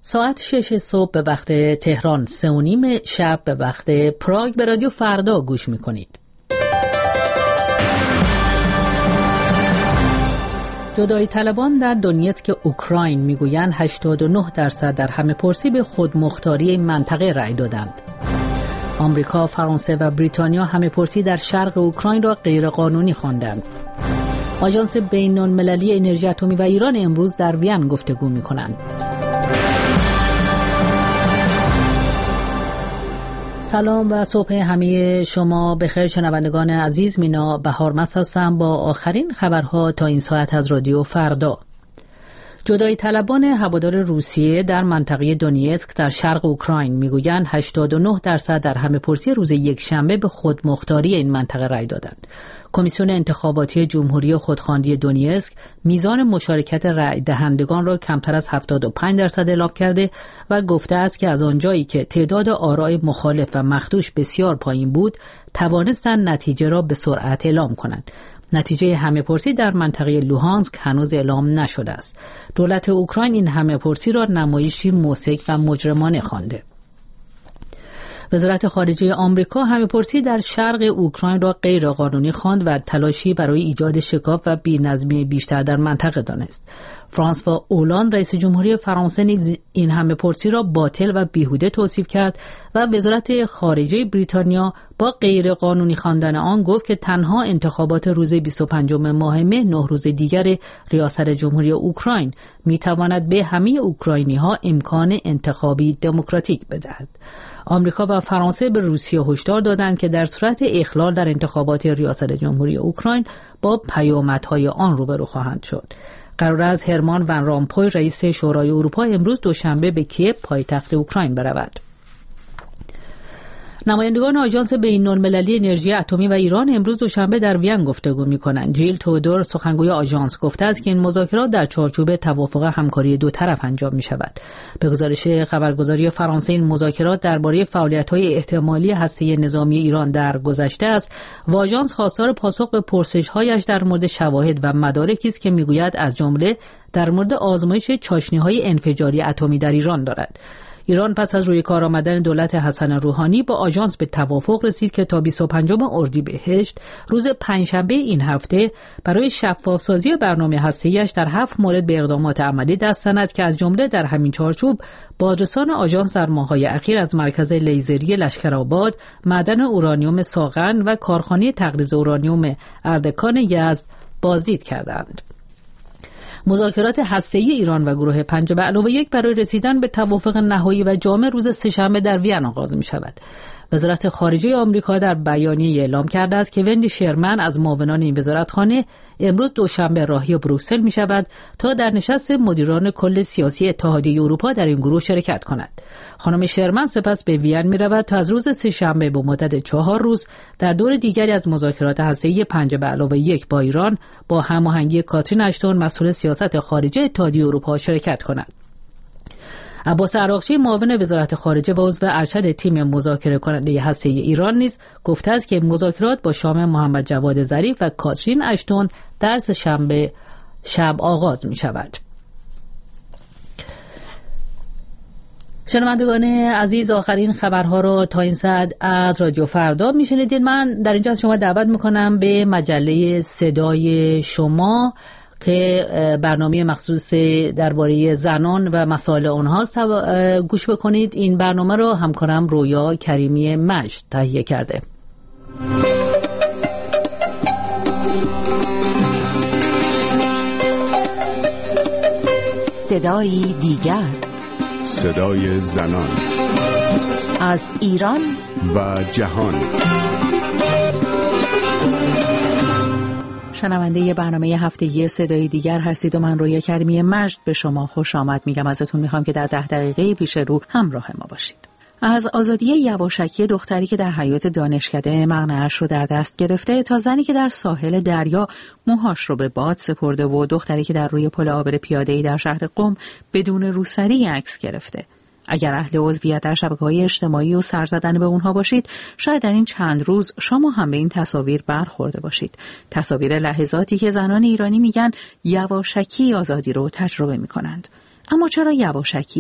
ساعت 6 صبح به وقت تهران، 3:30 شب به وقت پراگ به رادیو فردا گوش میکنید. جدایی طلبان در دونیتسک اوکراین میگویند 89% در همه‌پرسی به خودمختاری این منطقه رأی دادند. آمریکا، فرانسه و بریتانیا همه‌پرسی در شرق اوکراین را غیرقانونی خواندند. آژانس بین‌المللی انرژی اتمی و ایران امروز در وین گفتگو میکنند. سلام و صبح همه شما بخیر شنوندگان عزیز. مینا بهارمس هستم با آخرین خبرها تا این ساعت از رادیو فردا. جدایی طلبان هوادار روسیه در منطقه دونیتسک در شرق اوکراین میگویند 89% در همه‌پرسی روز یکشنبه به خودمختاری این منطقه رأی دادند. کمیسیون انتخاباتی جمهوری خودخواندی دونیتسک میزان مشارکت رأی دهندگان را کمتر از 75% اعلام کرده و گفته است که از آنجایی که تعداد آرای مخالف و مخدوش بسیار پایین بود، توانستند نتیجه را به سرعت اعلام کنند. نتیجه همه‌پرسی در منطقه لوهانسک هنوز اعلام نشده است. دولت اوکراین این همه‌پرسی را نمایشی موسیقی و مجرمانه خوانده. وزارت خارجه آمریکا همه‌پرسی در شرق اوکراین را غیرقانونی خواند و تلاشی برای ایجاد شکاف و بی‌نظمی بیشتر در منطقه دانست. فرانسوا اولاند رئیس جمهوری فرانسه نیز این همه‌پرسی را باطل و بیهوده توصیف کرد و وزارت خارجه بریتانیا با غیرقانونی خواندن آن گفت که تنها انتخابات روز 25 ماه مه 9 روز دیگر ریاست جمهوری اوکراین می‌تواند به همه اوکراینی‌ها امکان انتخابی دموکراتیک بدهد. آمریکا و فرانسه به روسیه هشدار دادند که در صورت اخلال در انتخابات ریاست جمهوری اوکراین با پیامدهای آن روبرو خواهند شد. قرار است هرمان ون رامپوی رئیس شورای اروپا امروز دوشنبه به کیև پایتخت اوکراین برود. نمایندگان آژانس بین‌المللی انرژی اتمی و ایران امروز دوشنبه در وین گفتگو می‌کنند. جیل تودور سخنگوی آژانس گفته است که این مذاکرات در چارچوب توافق همکاری دو طرف انجام می‌شود. به گزارش خبرگزاری فرانسه این مذاکرات درباره فعالیت‌های احتمالی هسته‌ای نظامی ایران در گذشته است و آژانس خواستار پاسخ به پرسش‌هایش در مورد شواهد و مدارکی است که می‌گوید از جمله در مورد آزمایش چاشنی‌های انفجاری اتمی در ایران دارد. ایران پس از روی کار آمدن دولت حسن روحانی با آژانس به توافق رسید که تا 25 اردیبهشت روز پنجشنبه این هفته برای شفاف‌سازی برنامه هسته‌ایش در 7 مورد به اقدامات عملی دست زند که از جمله در همین چارچوب بازرسان آژانس در ماه‌های اخیر از مرکز لیزری لشکرآباد، معدن اورانیوم ساغن و کارخانه تقریض اورانیوم اردکان یزد بازدید کردند. مذاکرات هسته‌ای ایران و گروه 5+1 برای رسیدن به توافق نهایی و جامع روز سه‌شنبه در وین آغاز می‌شود. وزارت خارجه آمریکا در بیانیه اعلام کرده است که وندی شرمن از معاونان این وزارتخانه امروز دوشنبه راهی بروکسل می‌شود تا در نشست مدیران کل سیاسی اتحادیه اروپا در این گروه شرکت کند. خانم شرمن سپس به وین می‌رود تا از روز سه‌شنبه به مدت 4 روز در دور دیگری از مذاکرات هسته‌ای 5+1 با ایران با هماهنگی کاترین اشتون مسئول سیاست خارجه اتحادیه اروپا شرکت کند. عباس عراقچی معاون وزارت خارجه و عضو ارشد تیم مذاکره کننده هسته‌ای ایران نیز گفته است که مذاکرات با شام محمد جواد ظریف و کاترین اشتون در سه‌شنبه شب آغاز می شود. شنوندگان عزیز، آخرین خبرها را تا این ساعت از رادیو فردا میشنیدید. من در اینجا از شما دعوت میکنم به مجله صدای شما که برنامه مخصوص درباره زنان و مسائل آنهاست گوش بکنید. این برنامه را همکارم رویا کریمی مجد تهیه کرده. صدای دیگر، صدای زنان از ایران و جهان. شنونده برنامه هفتگی صدای دیگر هستید و من رویا کریمی مجد به شما خوش آمد میگم. ازتون میخوام که در 10 دقیقه پیش رو همراه ما باشید. از آزادی یواشکی، دختری که در حیاط دانشکده مقنعه‌اش رو در دست گرفته، تا زنی که در ساحل دریا موهاش رو به باد سپرده و دختری که در روی پل عابر پیاده‌ای در شهر قم بدون روسری عکس گرفته. اگر اهل عضویت در شبکه‌های اجتماعی و سر زدن به اونها باشید، شاید در این چند روز شما هم به این تصاویر برخورده باشید. تصاویر لحظاتی که زنان ایرانی میگن یواشکی آزادی رو تجربه میکنند. اما چرا یواشکی؟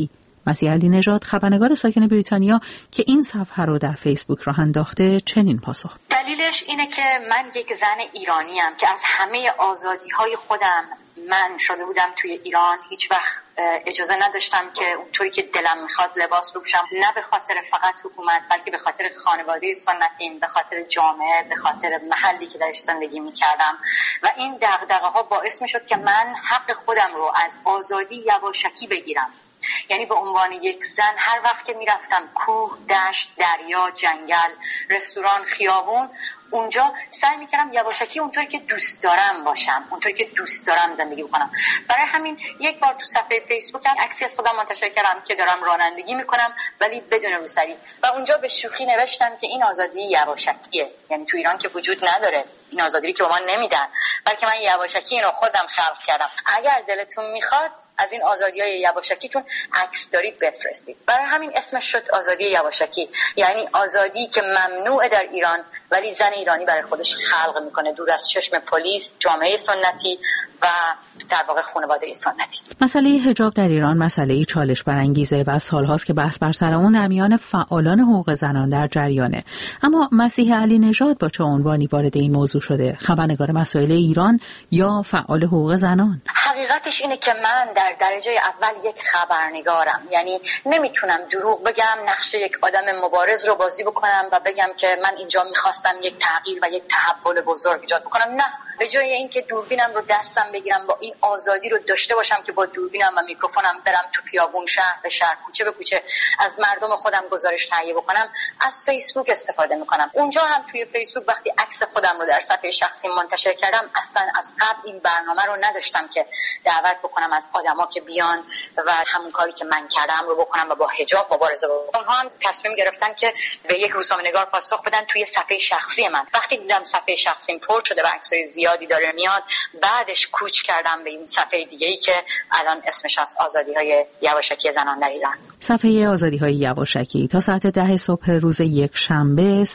مسیح علی نژاد، خبرنگار ساکن بریتانیا که این صفحه رو در فیسبوک راه انداخته، چنین پاسخ: دلیلش اینه که من یک زن ایرانیم که از همه آزادی‌های خودم من شده بودم توی ایران. هیچ وقت اجازه نداشتم که اونطوری که دلم میخواد لباس بپوشم، نه به خاطر فقط حکومت بلکه به خاطر خانواده سنتیم، به خاطر جامعه، به خاطر محلی که درش زندگی میکردم. و این دغدغه‌ها باعث میشد که من حق خودم رو از آزادی یواشکی بگیرم. یعنی به عنوان یک زن هر وقت که میرفتم کوه، دشت، دریا، جنگل، رستوران، خیابون، اونجا سعی میکردم یواشکی اونطوری که دوست دارم باشم، اونطوری که دوست دارم زندگی بکنم. برای همین یک بار تو صفحه فیسبوکم عکسی از خودم منتشر کردم که دارم رانندگی میکنم ولی بدون روسری، و اونجا به شوخی نوشتم که این آزادی یواشکیه. یعنی تو ایران که وجود نداره این آزادی که به من نمیدن، بلکه من یواشکی اینو خودم خلق کردم. اگر دلتون میخواد از این آزادی‌های یواشکیتون عکس دارید بفرستید. برای همین اسمش شد آزادی یواشکی، یعنی آزادی که ممنوعه در ایران ولی زن ایرانی برای خودش خلق میکنه، دور از چشم پلیس، جامعه سنتی و در واقع خانواده سنتی. مسئله حجاب در ایران مسئله چالش برانگیزه و سالهاست که بحث بر سر اون در میان فعالان حقوق زنان در جریانه. اما مسیح علی نژاد با چه عنوانی وارد این موضوع شده؟ خبرنگار مسائل ایران یا فعال حقوق زنان؟ حقیقتش اینه که من در درجه اول یک خبرنگارم، یعنی نمیتونم دروغ بگم، نقش یک آدم مبارز رو بازی بکنم و بگم که من اینجا میخواستم یک تغییر و یک تحول بزرگ ایجاد بکنم. نه، به جای اینکه دوربینم رو دستم بگیرم با این آزادی رو داشته باشم که با دوربینم و میکروفونم برم تو خیابون، شهر به شهر، کوچه به کوچه از مردم خودم گزارش تهیه بکنم، از فیسبوک استفاده میکنم. اونجا هم توی فیسبوک وقتی عکس خودم رو در صفحه شخصی منتشر کردم، اصلا از قبل این برنامه رو نداشتم که دعوت بکنم از آدما که بیان و همون کاری که من کردم رو بکنم و با حجاب مبارزه بکنم. اونها هم تصمیم گرفتن که به یک روزنامه‌نگار پاسخ بدن توی صفحه شخصی من. وقتی دیدم صفحه شخصیم پر شده و عکسای زیادی داره میاد، بعدش کوچ کردم به این صفحه دیگه‌ای که الان اسمش از آزادی‌های یواشکی زنان در ایران. صفحه آزادی‌های یواشکی تا ساعت 10 صبح روز یک شنبه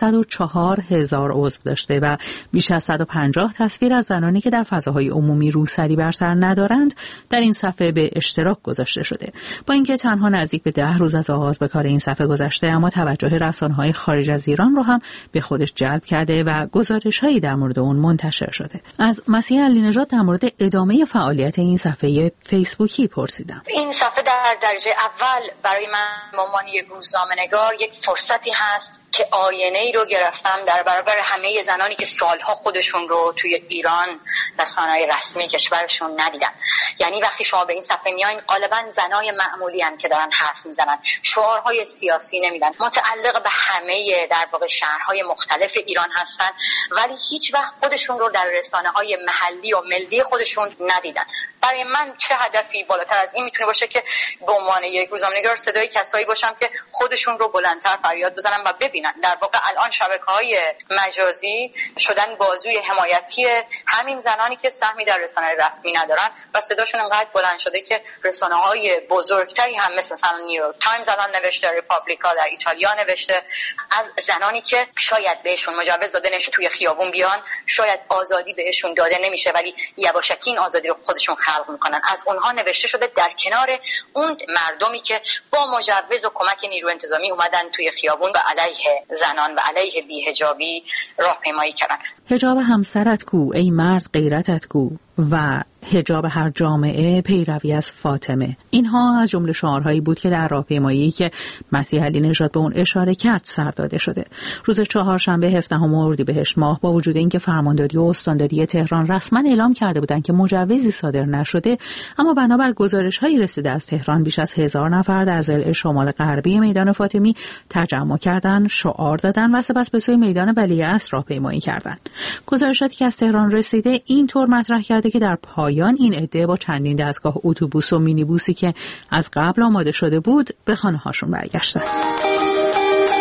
104,000 عضو داشته و بیش از 150 تصویر از زنانی که در فضاهای عمومی روسری بر سر ندارند در این صفحه به اشتراک گذاشته شده. با اینکه تنها نزدیک به 10 روز از آغاز به کار این صفحه گذشته، اما توجه رسانه‌های خارج از ایران رو هم به خودش جلب کرده و گزارش‌هایی در مورد اون منتشر شده. از مسیح علی نژاد در مورد ادامه فعالیت این صفحه فیسبوکی پرسیدم. این صفحه در درجه اول برای من به عنوان یک روزنامه‌نگار یک فرصتی هست که آینه‌ای رو گرفتم در برابر همه زنانی که سالها خودشون رو توی ایران رسانه‌های رسمی کشورشون ندیدن. یعنی وقتی شما به این صفحه میایین، غالبا زنای معمولی ان که دارن حرف میزنن، شعارهای سیاسی نمیدن، متعلق به همه در واقع شهرهای مختلف ایران هستن، ولی هیچ وقت خودشون رو در رسانه‌های محلی و ملی خودشون ندیدن. برای من چه هدفی بالاتر از این میتونه باشه که به عنوان یک روزنامه‌نگار صدای کسایی باشم که خودشون رو بلندتر فریاد بزنن و ببینن. در واقع الان شبکه‌های مجازی شدن بازوی حمایتی همین زنانی که سهمی در رسانه رسمی ندارن و صداشون انقدر بلند شده که رسانه‌های بزرگتری هم مثلا نیویورک تایمز الان نوشته، ریپابلیکا در ایتالیا نوشته از زنانی که شاید بهشون مجوز داده نشه توی خیابون بیان، شاید آزادی بهشون داده نمیشه ولی یواشکی این آزادی رو خودشون خلق میکنن. از اونها نوشته شده در کنار اون مردمی که با مجوز و کمک نیرو انتظامی اومدن توی خیابون و علیه زنان و علیه بی‌حجابی راهپیمایی کردن. حجاب همسرت کو ای مرد غیرتت کو و حجاب هر جامعه پیروی از فاطمه. اینها از جمله شعارهایی بود که در راهپیمایی که مسیح علی نژاد به اون اشاره کرد سر داده شده. روز چهارشنبه 17 اردیبهشت ماه با وجود اینکه فرمانداری و استانداری تهران رسما اعلام کرده بودند که مجوزی صادر نشده، اما بنابر گزارش‌هایی رسیده از تهران بیش از 1000 نفر در ضلع شمال غربی میدان فاطمی تجمع کردند، شعار دادند و سپس به سوی میدان ولیعصر راهپیمایی کردند. گزارشاتی که از تهران رسیده اینطور مطرح کرده که در پایان این عده با چندین دستگاه اتوبوس و مینیبوسی که از قبل آماده شده بود به خانه‌هاشون برگشتند.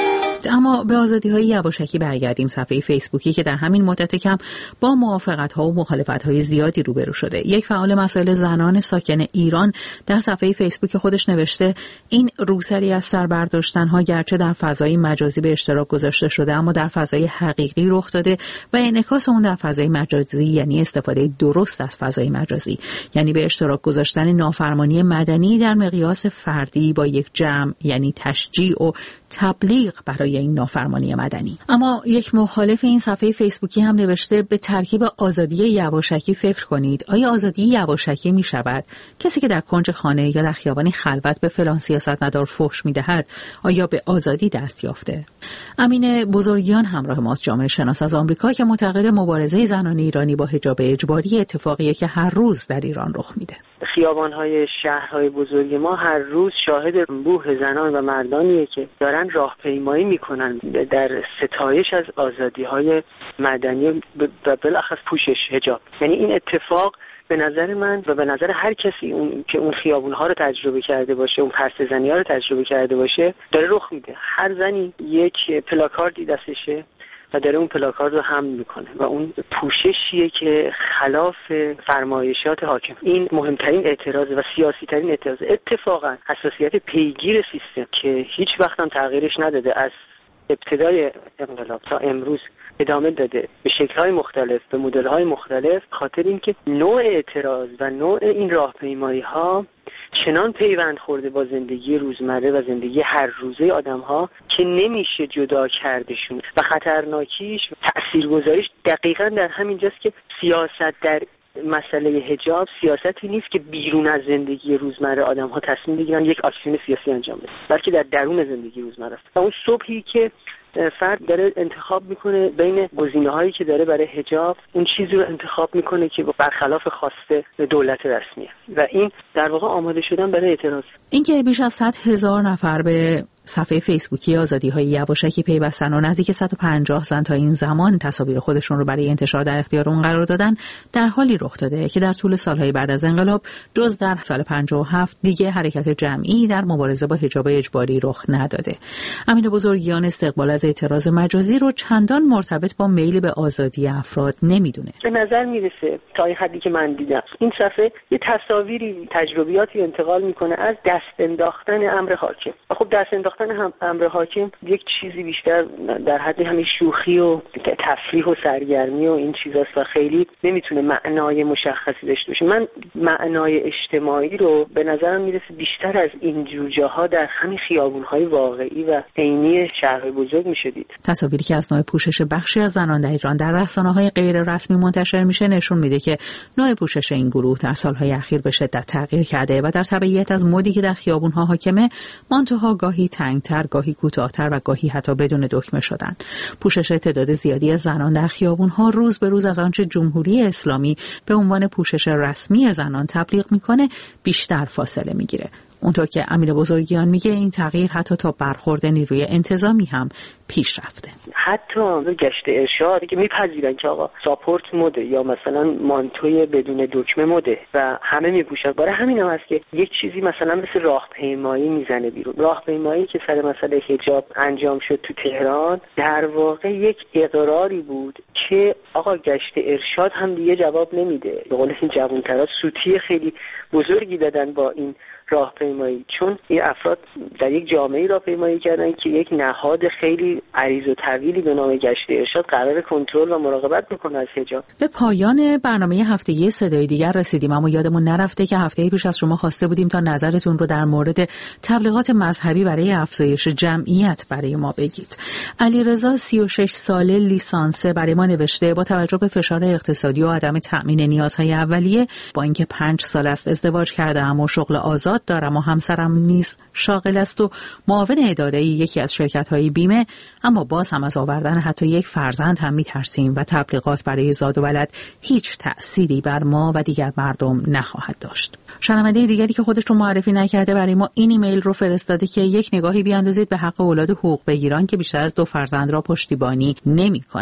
اما به آزادی‌های یواشکی برگردیم. صفحه فیسبوکی که در همین مدت کم با موافقت‌ها و مخالفت‌های زیادی روبرو شده. یک فعال مسائل زنان ساکن ایران در صفحه فیسبوک خودش نوشته این روسری از سر برداشتن‌ها گرچه در فضای مجازی به اشتراک گذاشته شده اما در فضای حقیقی رخ داده و انعکاس اون در فضای مجازی یعنی استفاده درست از فضای مجازی، یعنی به اشتراک گذاشتن نافرمانی مدنی در مقیاس فردی با یک جمع، یعنی تشجیع و تبلیغ برای این نافرمانی مدنی. اما یک مخالف این صفحه فیسبوکی هم نوشته به ترکیب آزادی یواشکی فکر کنید. آیا آزادی یواشکی می شود کسی که در کنج خانه یا در خیابانی خلوت به فلان سیاستمدار فحش می دهد آیا به آزادی دست یافته؟ امین بزرگیان همراه ماست، جامعه شناس از آمریکا که معتقد مبارزه زنان ایرانی با حجاب اجباری اتفاقیه که هر روز در ایران رخ میده. خیابان‌های شهرهای بزرگ ما هر روز شاهد انبوه زنان و مردانیه که دارن راهپیمایی میکنن در ستایش از آزادی‌های مدنی و بالاخص پوشش حجاب. یعنی این اتفاق به نظر من و به نظر هر کسی که اون خیابون‌ها رو تجربه کرده باشه، اون پرسه‌زنی‌ها رو تجربه کرده باشه، داره رخ میده. هر زنی یک پلاکاردی دستشه و داره اون پلاکارد رو حمل میکنه و اون پوششیه که خلاف فرمایشات حاکم. این مهمترین اعتراض و سیاسی ترین اعتراض. اتفاقا حساسیت پیگیر سیستم که هیچ وقت هم تغییرش نداده، از ابتدای انقلاب تا امروز ادامه داده به شکل‌های مختلف، به مدل‌های مختلف، خاطر اینکه نوع اعتراض و نوع این راهپیمایی‌ها چنان پیوند خورده با زندگی روزمره و زندگی هر روزه آدم‌ها که نمیشه جدا کردشون و خطرناکیش تاثیرگذاریش دقیقاً در همین جاست که سیاست در مسئله حجاب سیاستی نیست که بیرون از زندگی روزمره آدم‌ها تصمیم بگیرن یک اکسیون سیاسی انجام بدن، بلکه در درون زندگی روزمره است. و اون صبحی که فرد داره انتخاب میکنه بین گزینه‌هایی که داره برای حجاب، اون چیزی رو انتخاب میکنه که برخلاف خواسته دولت رسمیه و این در واقع آماده شدن برای اعتراض. اینکه بیش از 100,000 نفر به صفحه فیسبوکی آزادی‌های یواشکی پیوستن و نزدیک 150 زن تا این زمان تصاویر خودشون رو برای انتشار در اختیار اون قرار دادن، در حالی رخ داده که در طول سالهای بعد از انقلاب جز در سال 57 دیگه حرکت جمعی در مبارزه با حجاب اجباری رخ نداده. امین بزرگیان استقبال از اعتراض مجازی رو چندان مرتبط با میل به آزادی افراد نمیدونه. به نظر میرسه تا این حدی که من دیدم این صفحه یه تصاویری، تجربیاتی انتقال میکنه از دست انداختن امر حاکم. خب دست انداختن امر حاکم یک چیزی بیشتر در حد همین شوخی و تفریح و سرگرمی و این چیزاست و خیلی نمیتونه معنای مشخصی داشته باشه. من معنای اجتماعی رو به نظرم میرسه بیشتر از این جور جاها در همین خیابون‌های واقعی و عینی شهرهای بزرگ میشه دید. تصاویری که از نوع پوشش بخشی از زنان در ایران در رسانه‌های غیر رسمی منتشر میشه نشون میده که نوع پوشش این گروه در سالهای اخیر به شدت تغییر کرده و در تبعیت از مدی که در خیابون‌ها حاکمه، مانتوها گاهی تنگتر، گاهی کوتاه‌تر و گاهی حتی بدون دکمه شدن. پوشش تعداد زیادی از زنان در خیابون‌ها روز به روز از آنچه جمهوری اسلامی به عنوان پوشش رسمی زنان تبلیغ میکنه بیشتر فاصله میگیره. اونطور که امین بزرگیان میگه این تغییر حتی تا برخورد نیروی انتظامی هم پیش رفته. حتی گشت ارشاد که میپذیرن که آقا ساپورت مده یا مثلا مانتوی بدون دکمه مده و همه میپوشن. برای همین هم هست که یک چیزی مثلا مثل راهپیمایی میزنه بیرون. راهپیمایی که سر مسئله حجاب انجام شد تو تهران در واقع یک اقراری بود که آقا گشت ارشاد هم دیگه جواب نمیده. به قول این جوان‌ترا سوتی خیلی بزرگی دادن با این راهپیمایی، چون این افراد در یک جامعه راهپیمایی کردن که یک نهاد خیلی عریض و طویلی به نام گشت ارشاد قرار کنترل و مراقبت بکنه از حجاب. به پایان برنامه هفتگی صدای دیگر رسیدیم، اما یادمون نرفته که هفته پیش از شما خواسته بودیم تا نظرتون رو در مورد تبلیغات مذهبی برای افزایش جمعیت برای ما بگید. علیرضا 36 ساله لیسانسه برای ما نوشته با توجه به فشار اقتصادی و عدم تأمین نیازهای اولیه، با اینکه 5 سال است ازدواج کردم و شغل آزاد دارم و همسرم نیز شاغل است و معاون اداره یکی از شرکت‌های بیمه، اما باز هم از آوردن حتی یک فرزند هم می‌ترسیم و تبلیغات برای زاد و ولد هیچ تأثیری بر ما و دیگر مردم نخواهد داشت. شنونده دیگری که خودش رو معرفی نکرده برای ما این ایمیل رو فرستاده که یک نگاهی بیاندازید به حق اولاد حقوق بگیران که بیشتر از 2 فرزند را پشتیبانی نمی‌کند.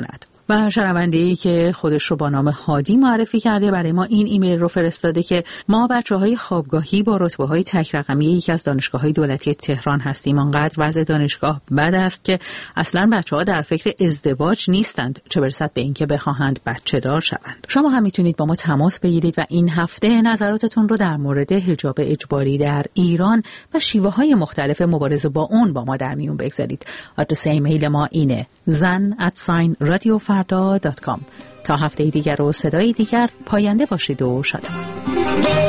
و شنونده‌ای که خودش رو با نام هادی معرفی کرده برای ما این ایمیل رو فرستاده که ما بچه‌های خوابگاهی با رتبه‌های تک رقمی یکی از دانشگاه‌های دولتی تهران هستیم. آنقدر وضع دانشگاه بد است که اصلاً بچه‌ها در فکر ازدواج نیستند، چه برسد به اینکه بخواهند بچه دار شوند. شما هم میتونید با ما تماس بگیرید و این هفته نظراتتون رو در مورد حجاب اجباری در ایران و شیوه‌های مختلف مبارزه با اون با ما در میون بگذارید. آدرس ایمیل ما اینه zan@radiofarda.com. تا هفته دیگر و صدای دیگر پاینده باشید و شادمان.